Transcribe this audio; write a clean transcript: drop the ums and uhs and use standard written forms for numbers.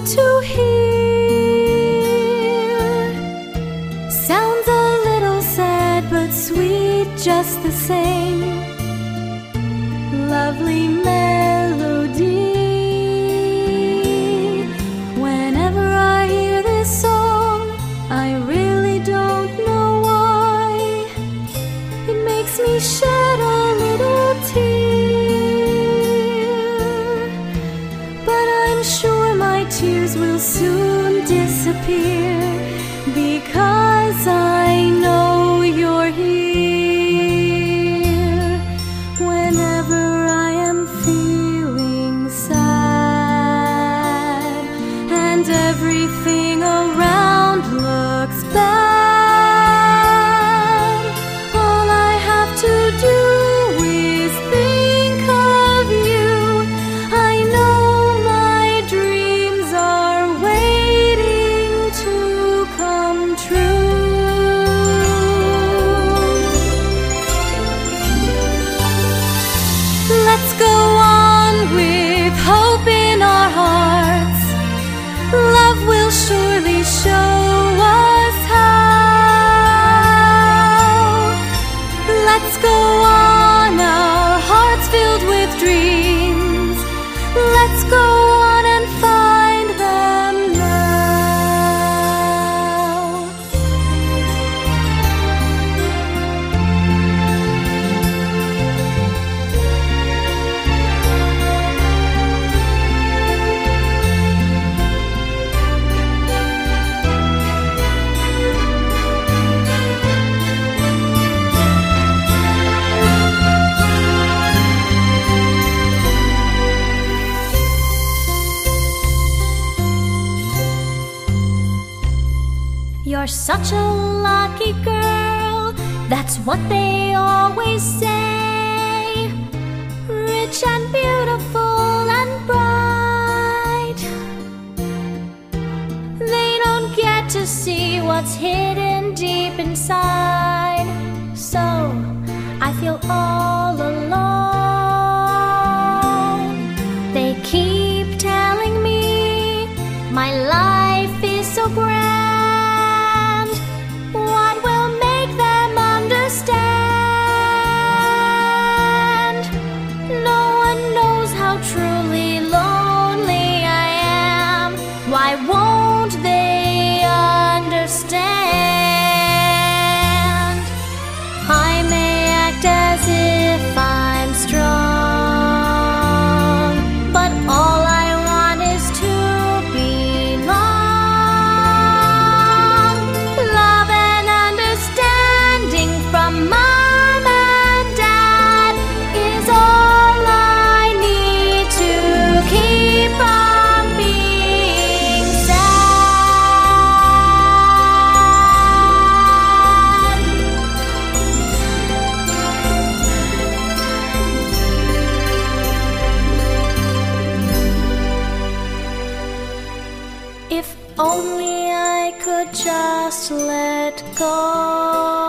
to hear. Sounds a little sad but sweet just the same. Lovely melody. Whenever I hear this song, I really don't know why. It makes me shed a little tear, but I'm sure my tears will soon disappear, because I know you're here. Whenever I am feeling sad and everything around looks bad, all I have to do is think of you. I know my dreams are waiting to come true. Let's go on with hope in our hearts. Love will surely show us how. Let's go on, our hearts filled with dreams. Let's go on and find them now. You're such a lucky girl, that's what they always say. Rich and beautiful and bright. They don't get to see what's hidden deep inside. So I feel all alone. They keep telling me my life is so grand. What will make them understand? No one knows how truly lonely I am. Why won't they understand? I may act as if I'm strong, but all I want is to belong. Love and understanding from Mom and Dad is all I need to keep from being sad. If only I could just let go.